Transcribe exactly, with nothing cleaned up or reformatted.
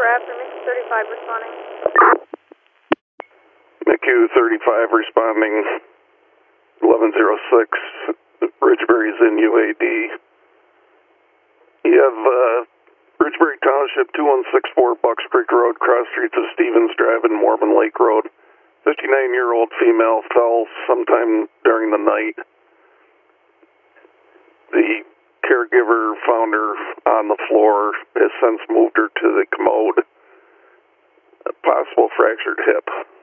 after M I C U thirty-five responding. M I C U thirty-five responding, eleven oh six, Ridgebury's in U A D. You have uh, Ridgebury Township two one six four Bucks Creek Road, cross streets of Stevens Drive and Mormon Lake Road. fifty-nine-year-old female fell sometime during the night. The caregiver found her on the floor, has since moved her to the commode. A possible fractured hip.